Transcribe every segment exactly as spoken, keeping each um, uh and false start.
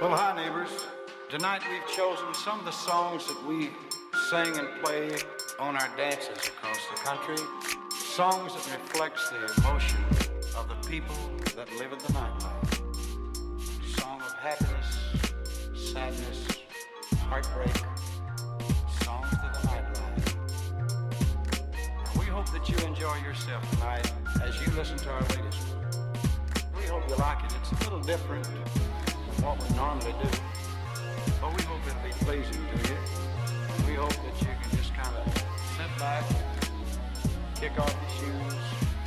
Well, hi, neighbors. Tonight we've chosen some of the songs that we sing and play on our dances across the country. Songs that reflects the emotion of the people that live in the nightlife. Song of happiness, sadness, heartbreak. Songs of the nightlife. And we hope that you enjoy yourself tonight as you listen to our latest one. We hope you like it. It's a little different than what we normally do. But we hope it'll be pleasing to you. We hope that you can just kind of sit back, kick off your shoes,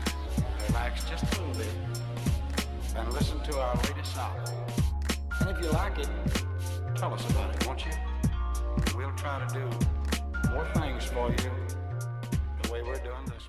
relax just a little bit, and listen to our latest album. And if you like it, tell us about it, won't you? We'll try to do more things for you the way we're doing this one.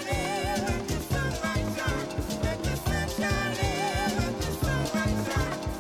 Sunlight shine.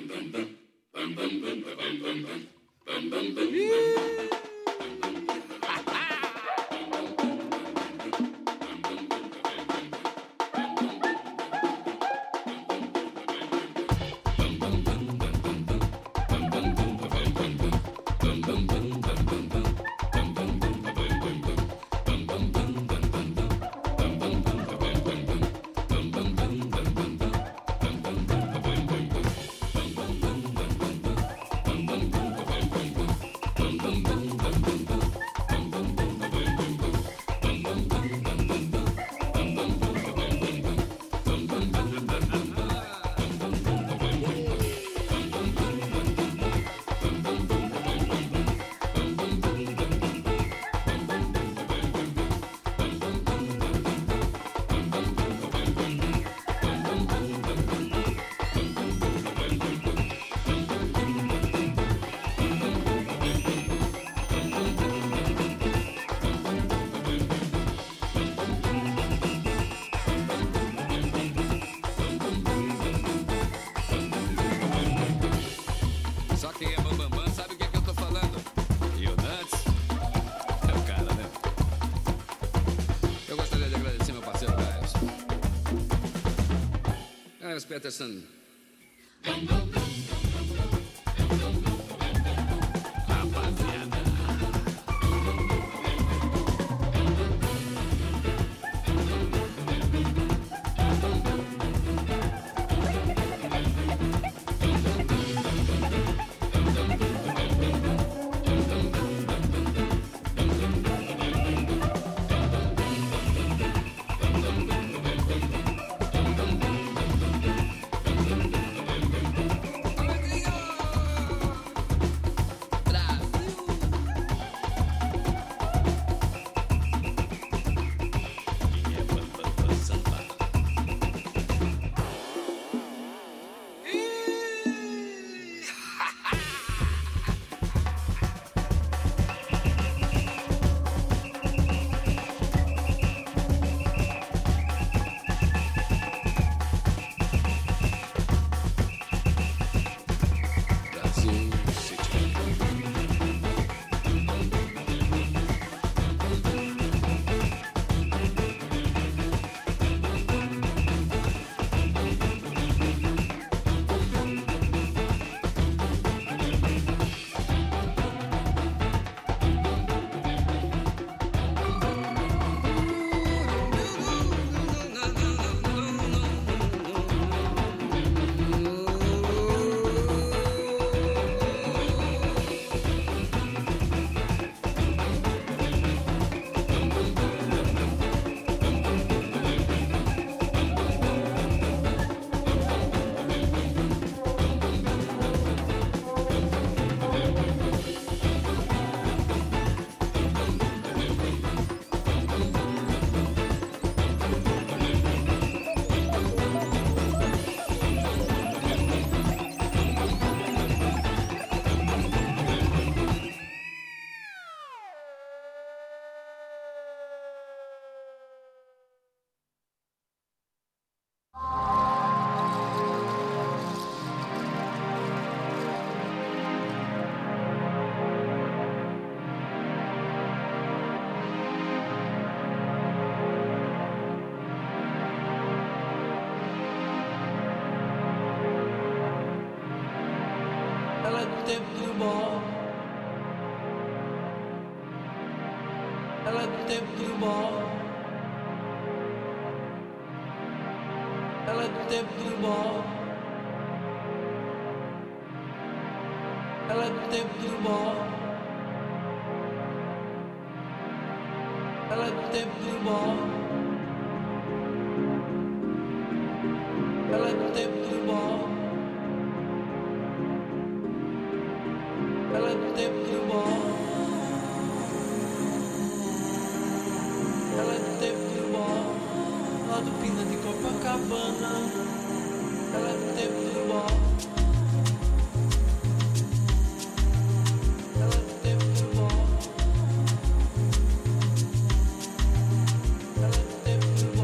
Peterson.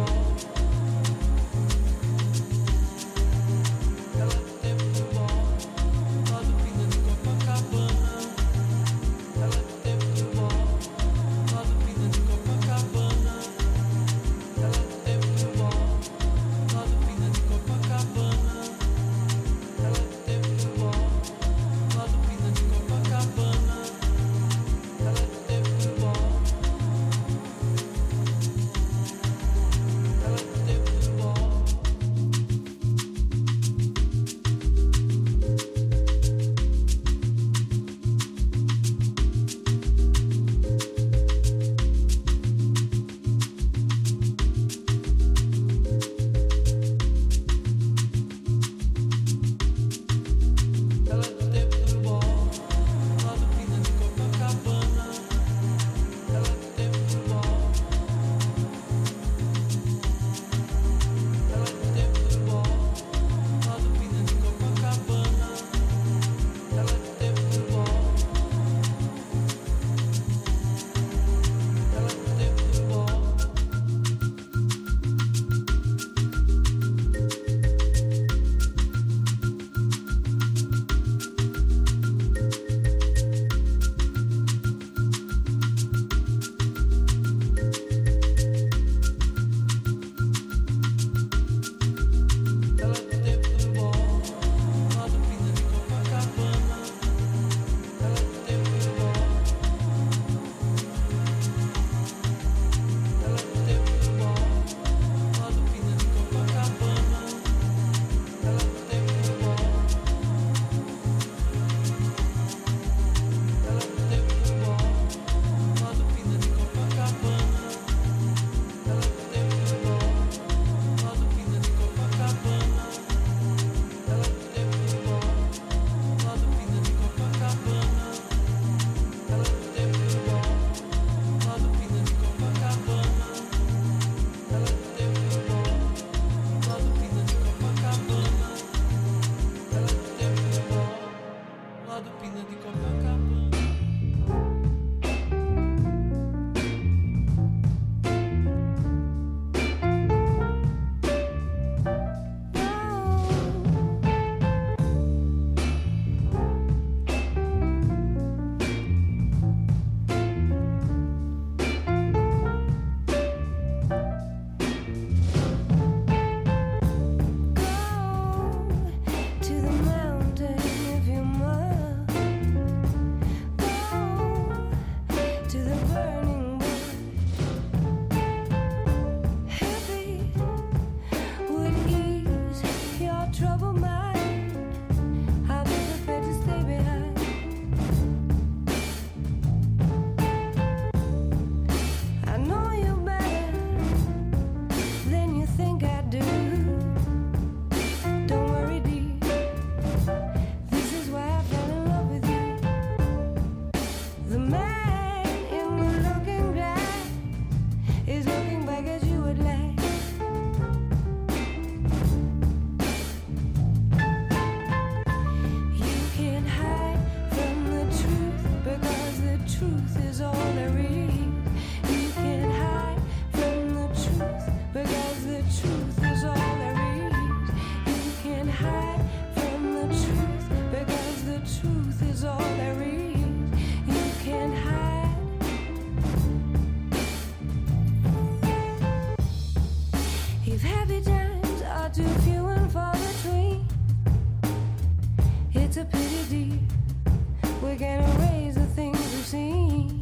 Ela a pity, dear. We can erase the things we've seen.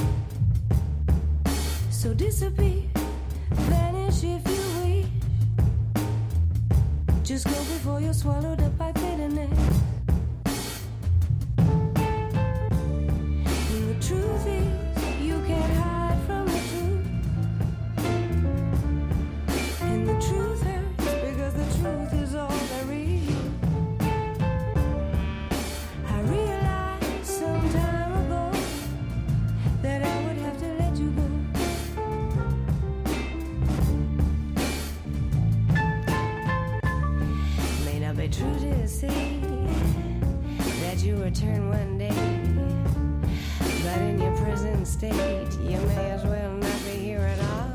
So disappear, vanish if you wish. Just go before you're swallowed up by bitterness. And the truth is, you can't hide from the truth. And the truth hurts because the truth is all there is. I realized some time ago that I would have to let you go. May not be true to say that you return one day, but in your present state, you may as well not be here at all.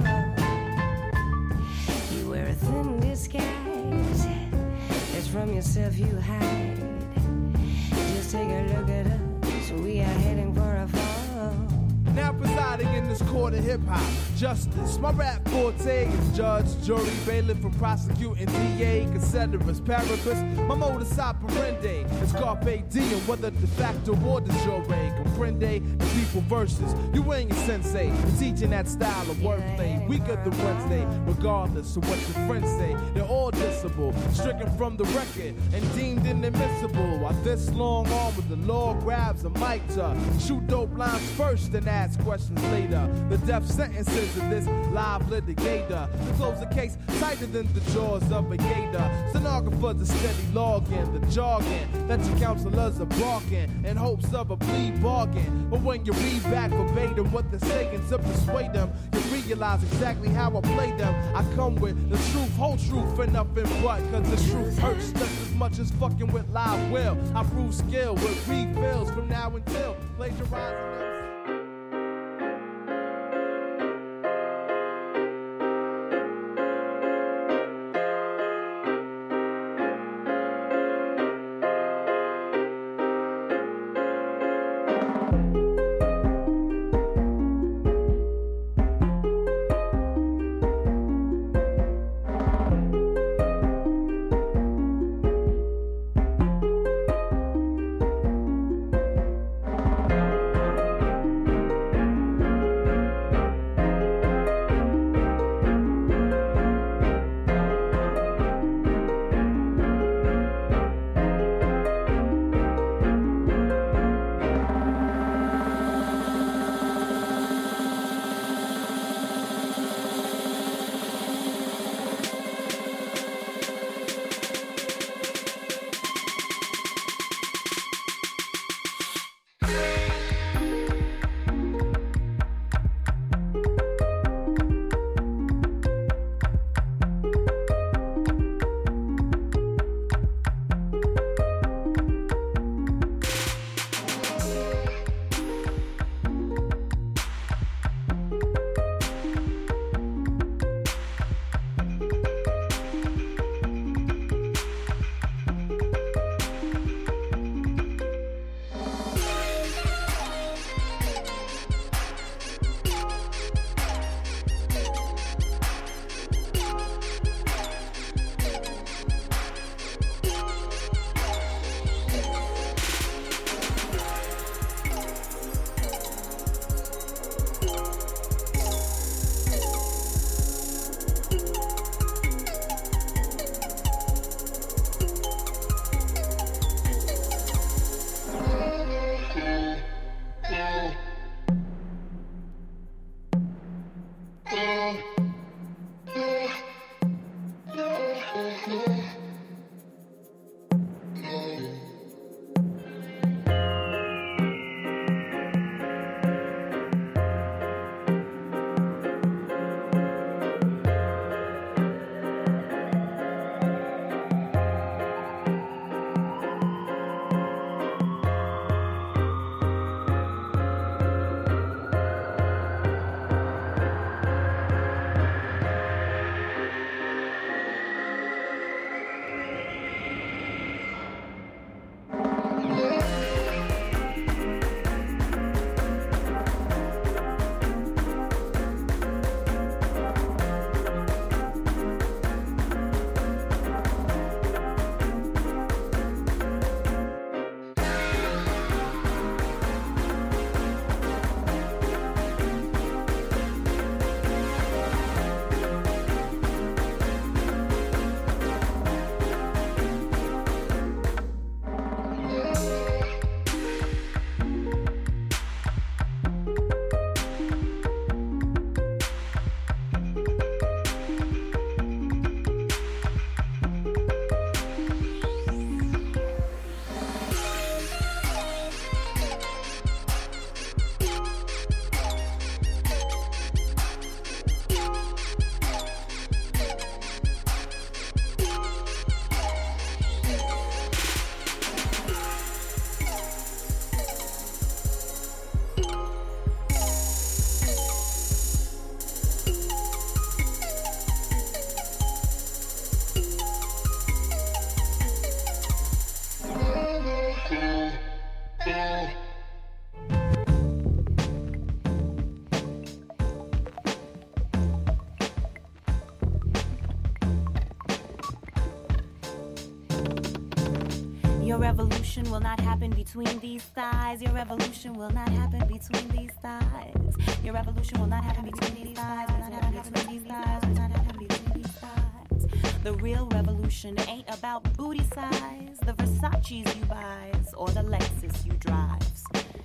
You wear a thin disguise, it's from yourself you hide. Just take a look at us, we are heading for a fall. Now presiding in this court of hip-hop justice, my rap forte is judge, jury, bailiff, from prosecuting D A, considerus, paribus. My modus operandi is carpe diem, whether de facto or de jure. Comprende the people versus you ain't your sensei. We're teaching that style of wordplay weaker than Wednesday, regardless of what your friends say. They're all dissable, stricken from the record and deemed inadmissible. While this long arm with the law grabs a mic to shoot dope lines first and ask questions later. The death sentences of this live litigator to close the case tighter than the jaws of a gator. Stenographers are steady logging the jargon that your counselors are barking in hopes of a plea bargain. But when you read back verbatim what they're saying to persuade them, you realize exactly how I play them. I come with the truth, whole truth, and nothing but. Cause the truth hurts just as much as fucking with live will. I prove skill with refills from now until plagiarizing. revolution will not happen between these thighs. Your revolution will not happen between these thighs. Your revolution will not happen between these thighs. Will not happen between these thighs. Will not happen between these thighs. The real revolution ain't about booty size, the Versace's you buys, or the Lexus you drives.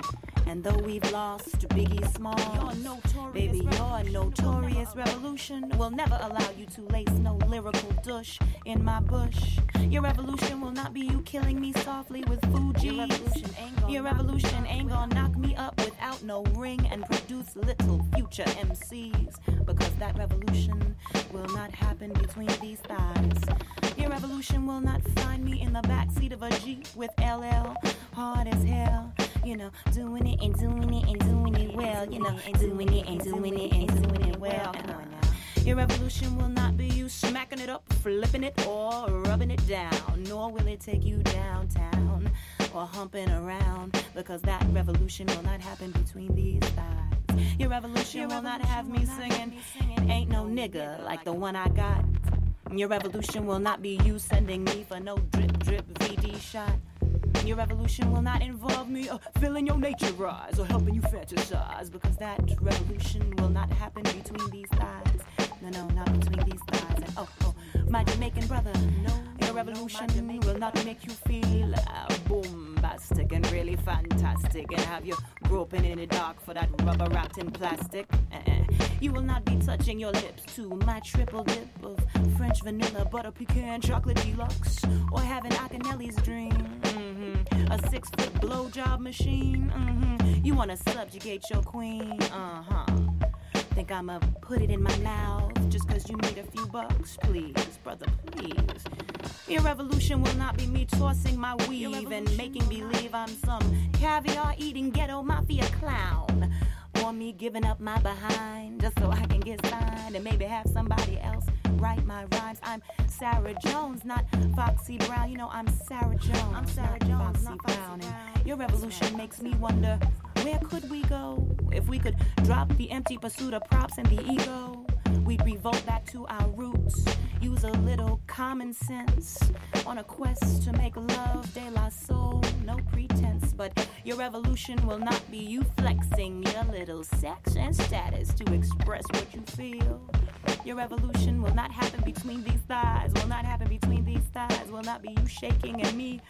And though we've lost Biggie Smalls, baby, your notorious revolution will never allow you to lace no lyrical douche in my bush. Your revolution will not be you killing me softly with Fuji's. Your revolution ain't gonna, Your revolution ain't gonna knock me up without no ring and produce little future M Cs. Because that revolution will not happen between these thighs. Your revolution will not find me in the backseat of a Jeep with L L hard as hell. You know, doing it and doing it and doing it well. You know, doing it and doing it and doing it well. Your revolution will not be you smacking it up, flipping it, or rubbing it down. Nor will it take you downtown or humping around. Because that revolution will not happen between these thighs. Your revolution will not have me singing Ain't No Nigga like the one I got. Your revolution will not be you sending me for no drip, drip V D shot. Your revolution will not involve me uh, filling your nature rise or helping you fantasize, because that revolution will not happen between these thighs. No, no, not between these thighs. And oh, oh, my Jamaican brother, no, your revolution no, will not make you feel uh, bombastic and really fantastic and have you groping in the dark for that rubber wrapped in plastic. Uh-uh. You will not be touching your lips to my triple dip of French vanilla, butter pecan, chocolate deluxe, or having Akinelli's dream. Mm-hmm. A six-foot blowjob machine. Mm-hmm. You wanna subjugate your queen? Uh-huh. Think I'ma put it in my mouth just cause you need a few bucks? Please, brother, please. Your revolution will not be me tossing my weave and making believe I'm some caviar-eating ghetto mafia clown. Or me giving up my behind just so I can get signed and maybe have somebody else write my rhymes. I'm Sarah Jones, not Foxy Brown. You know I'm Sarah Jones, I'm Sarah not Jones, Foxy, not Foxy Brown. Brown. And your revolution makes me wonder, where could we go if we could drop the empty pursuit of props and the ego? We'd revolt back to our roots, use a little common sense on a quest to make love de la soul, no pretense. But your revolution will not be you flexing your little sex and status to express what you feel. Your revolution will not happen between these thighs, will not happen between these thighs, will not be you shaking and me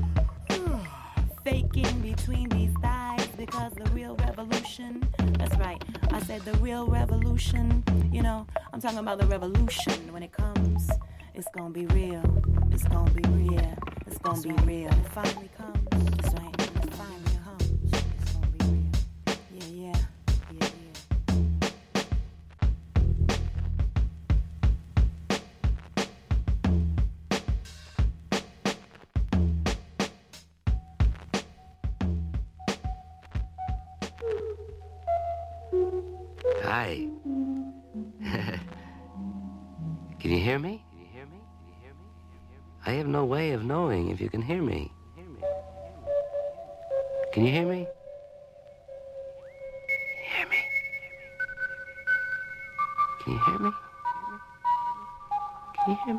faking between these thighs, because the real revolution, that's right, I said the real revolution, you know, I'm talking about the revolution. When it comes, it's gonna be real, it's gonna be real, it's gonna be real. When it finally comes, that's right, when it finally comes, it's gonna be real. Yeah, yeah, yeah, yeah. Hi. Can you hear me? Can you hear me? Can you hear me? I have no way of knowing if you can hear me. Can you hear me? Hear me? Can you hear me? Can you hear me?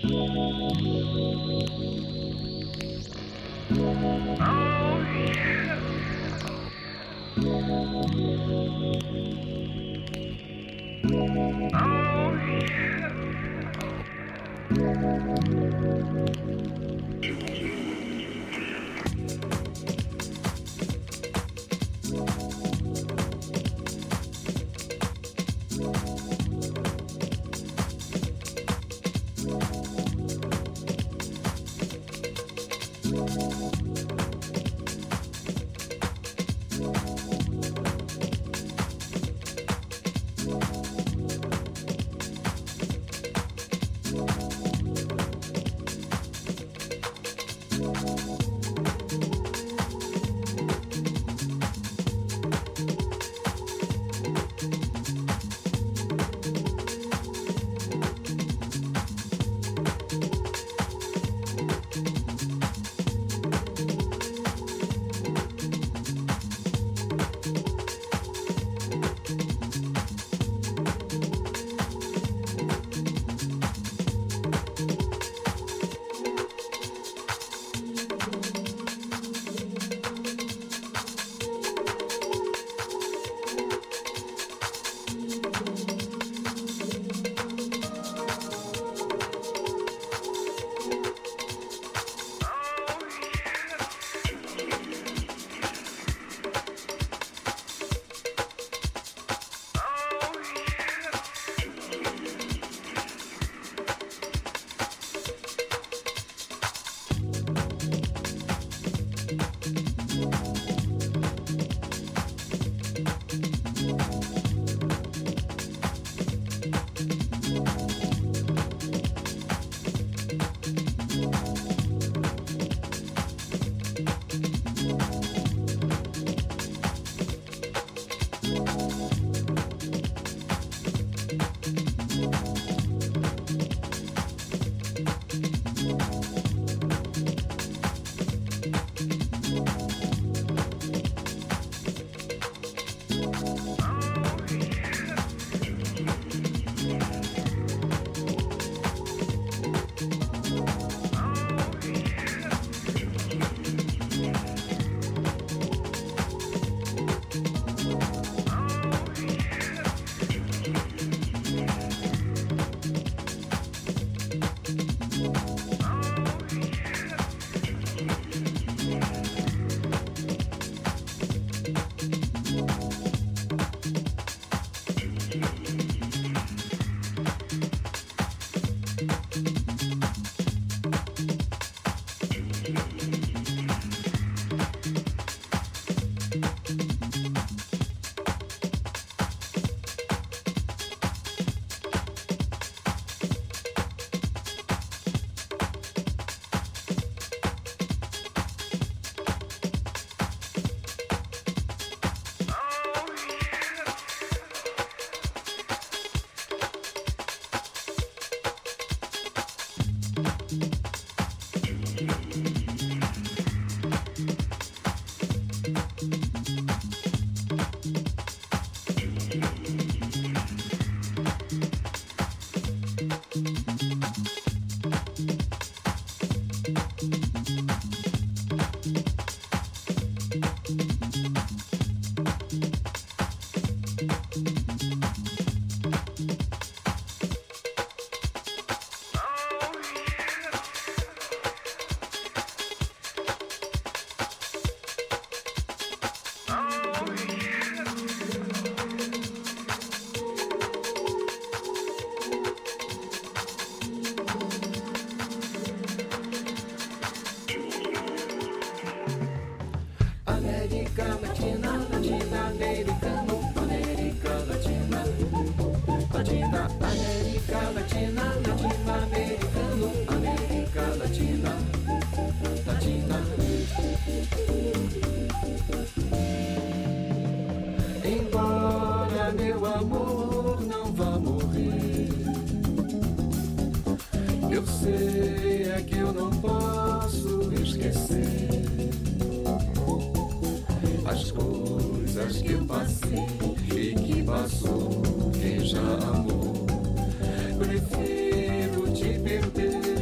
Prefiro te perder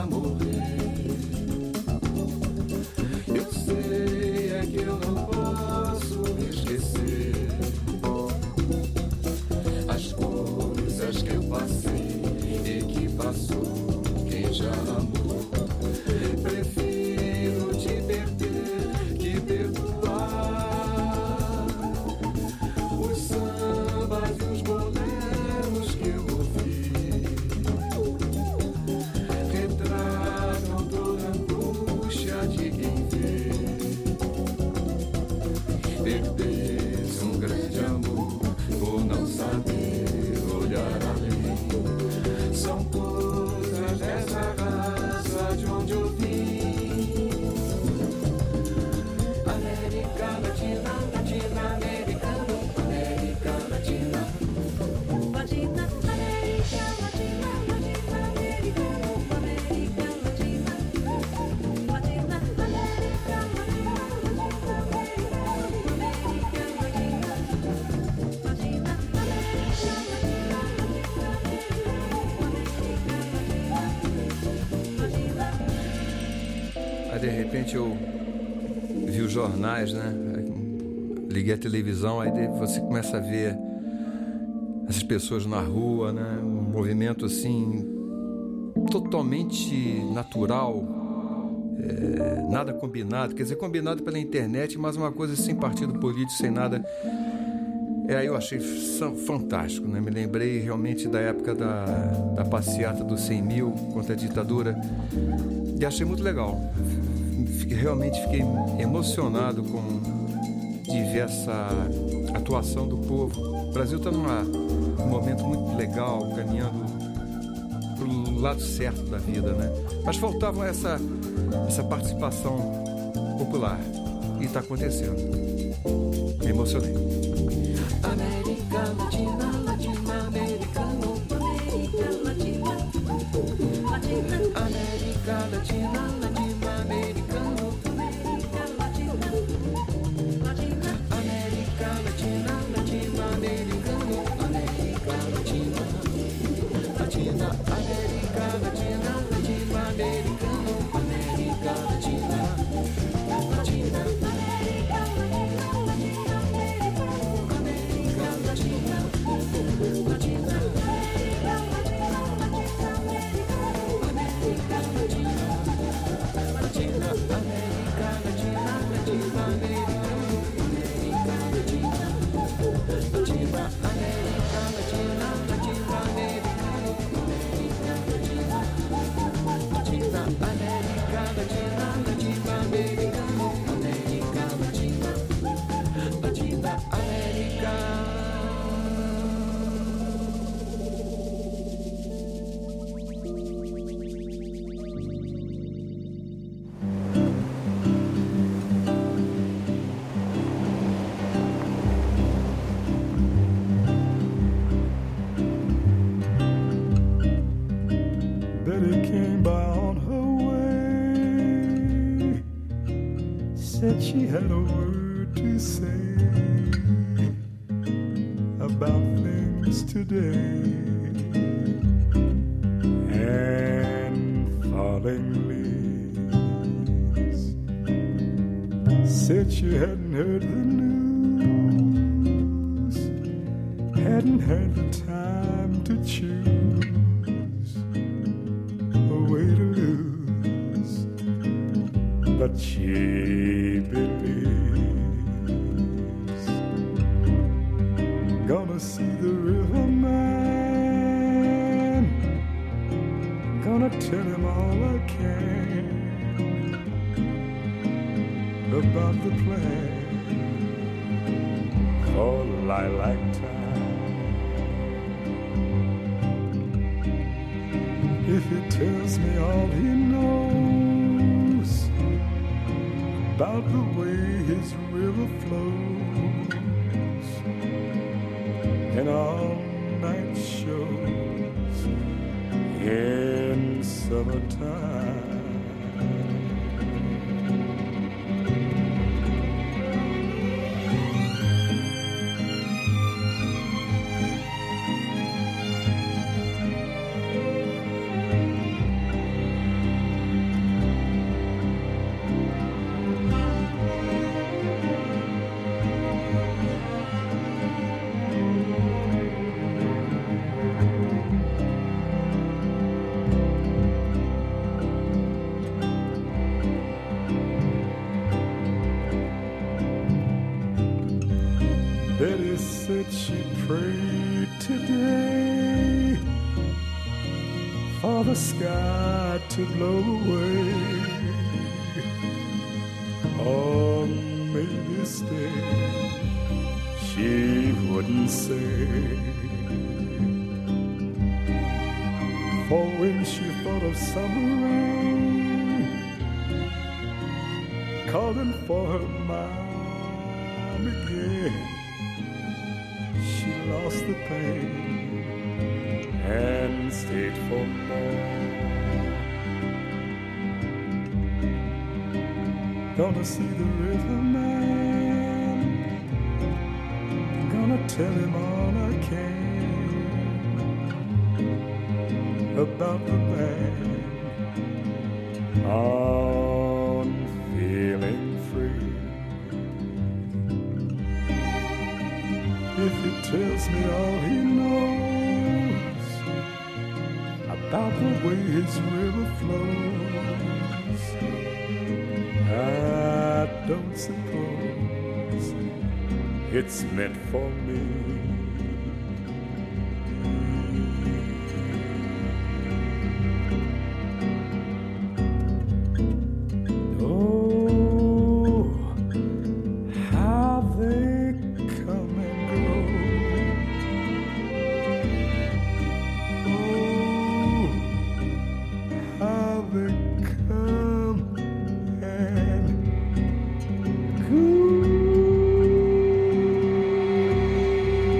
De repente eu vi os jornais, né? Liguei a televisão, aí você começa a ver essas pessoas na rua, né? Um movimento assim totalmente natural, é, nada combinado, quer dizer, combinado pela internet, mas uma coisa sem partido político, sem nada. É, aí eu achei fantástico, né? Me lembrei realmente da época da, da passeata dos cem mil contra a ditadura e achei muito legal. Realmente fiquei emocionado com de ver essa atuação do povo. O Brasil está num momento muito legal, caminhando para o lado certo da vida, né? Mas faltava essa, essa participação popular e está acontecendo. Me emocionei. América Latina, latino-americano, América Latina, Latina, América Latina, latino-americano, América Latina, Latina, América Latina, latino-americano, América Latina, Latina, América Latina, latino-americano, América Latina, Latina, América She had a word to say about things today, and falling leaves. Said she hadn't heard the news, hadn't had the time to choose a way to lose, but she believes. Gonna see the riverman, gonna tell him all I can about the plan for lilac time. If he tells me all he knows about the way his river flows and all night shows in summertime. said she prayed today for the sky to blow away, or maybe stay. She wouldn't say, for when she thought of summer rain calling for her mind again, she lost the pain and stayed for more. Gonna see the riverman, gonna tell him all I can about the band on feeling free. If he tells me all he knows about the way his river flows, I don't suppose it's meant for me. Oh, how they come and go. Oh, how they come and go.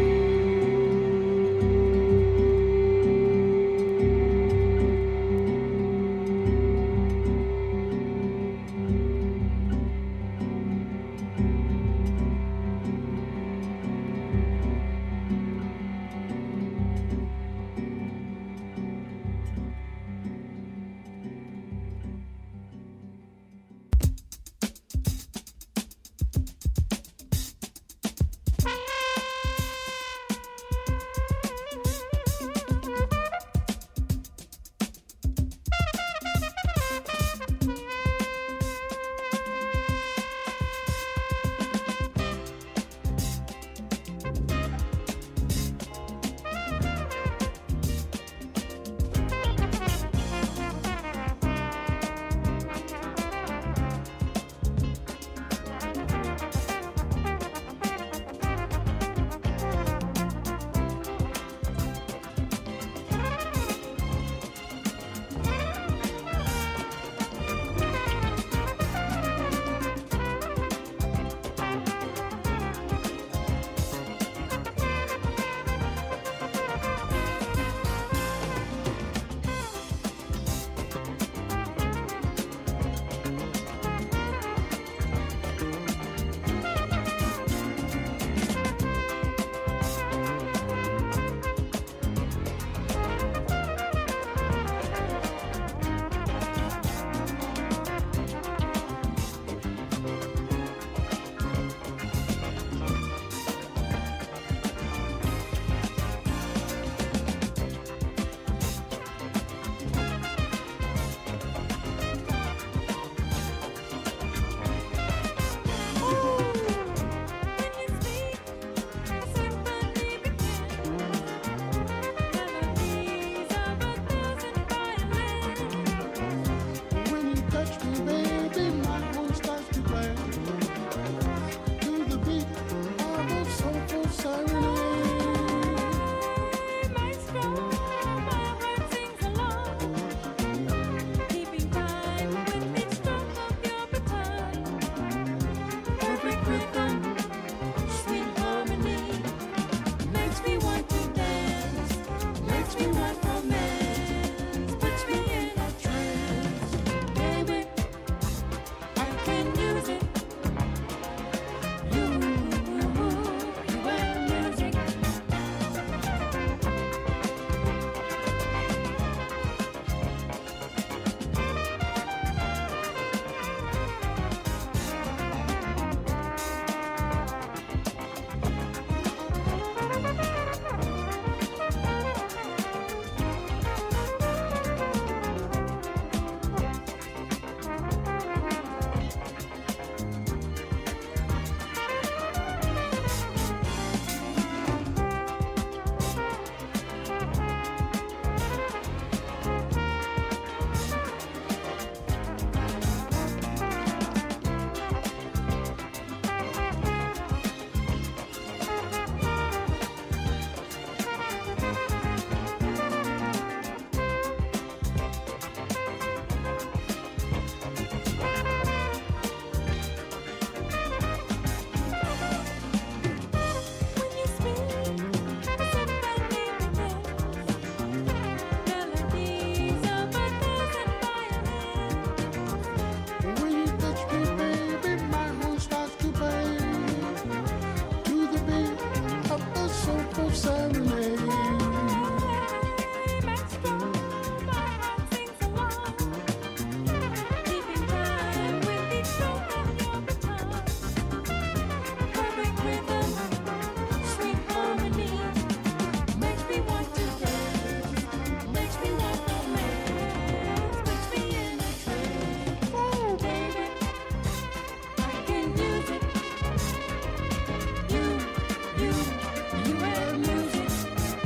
love serenade. You, you, you and music.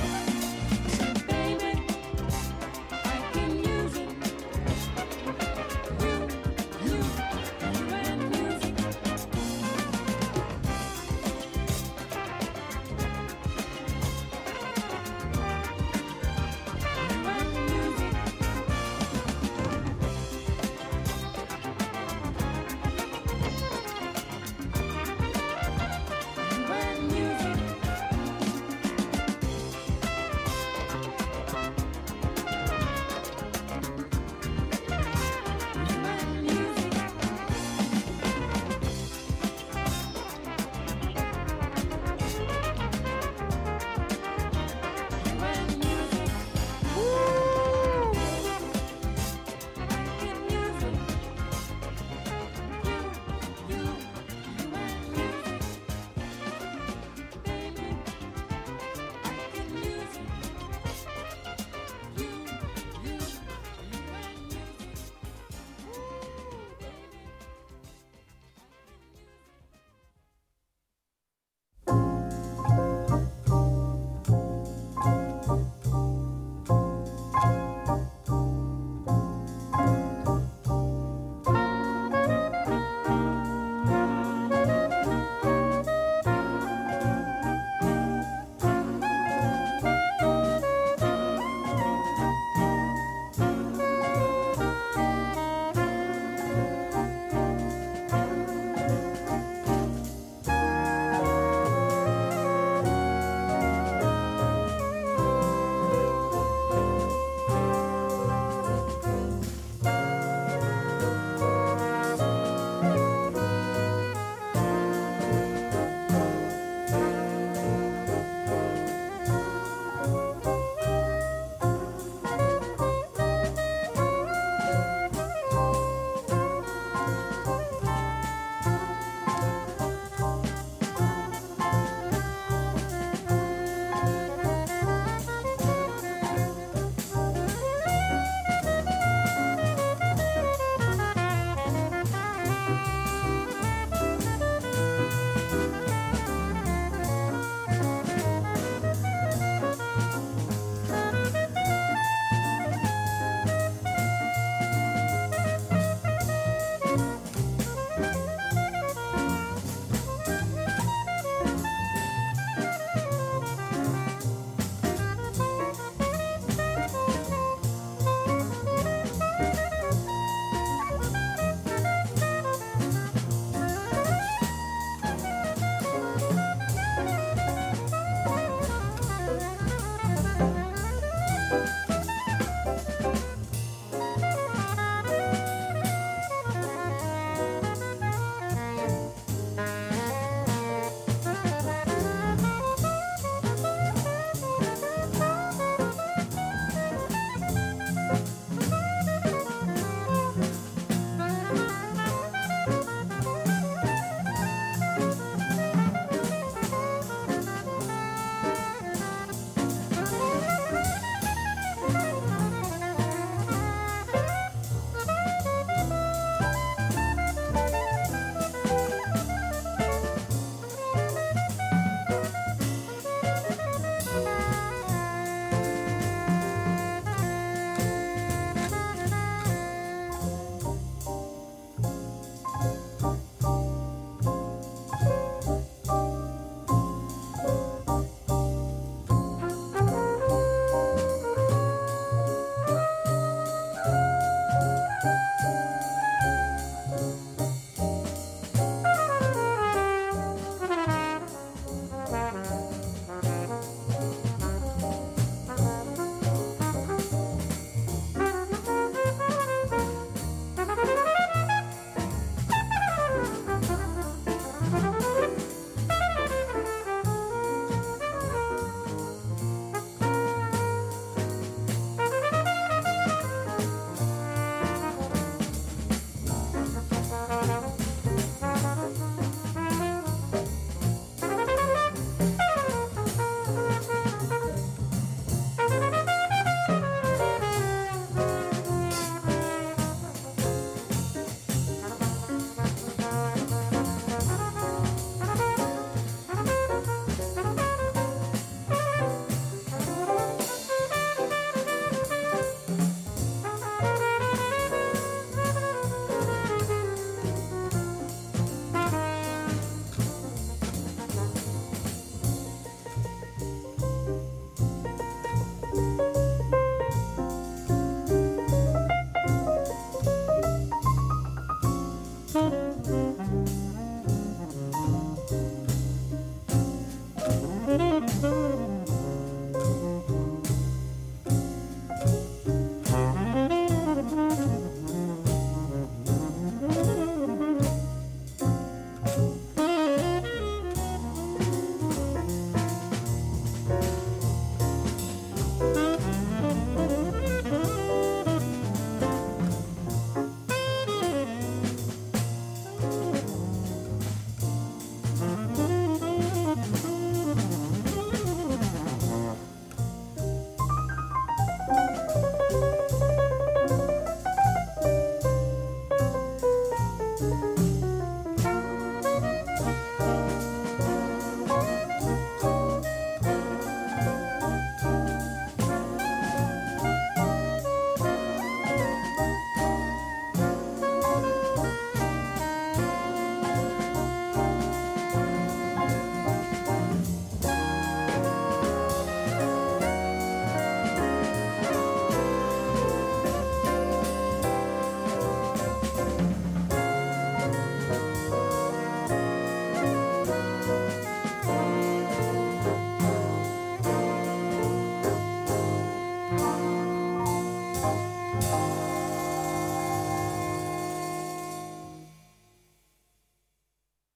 Americano.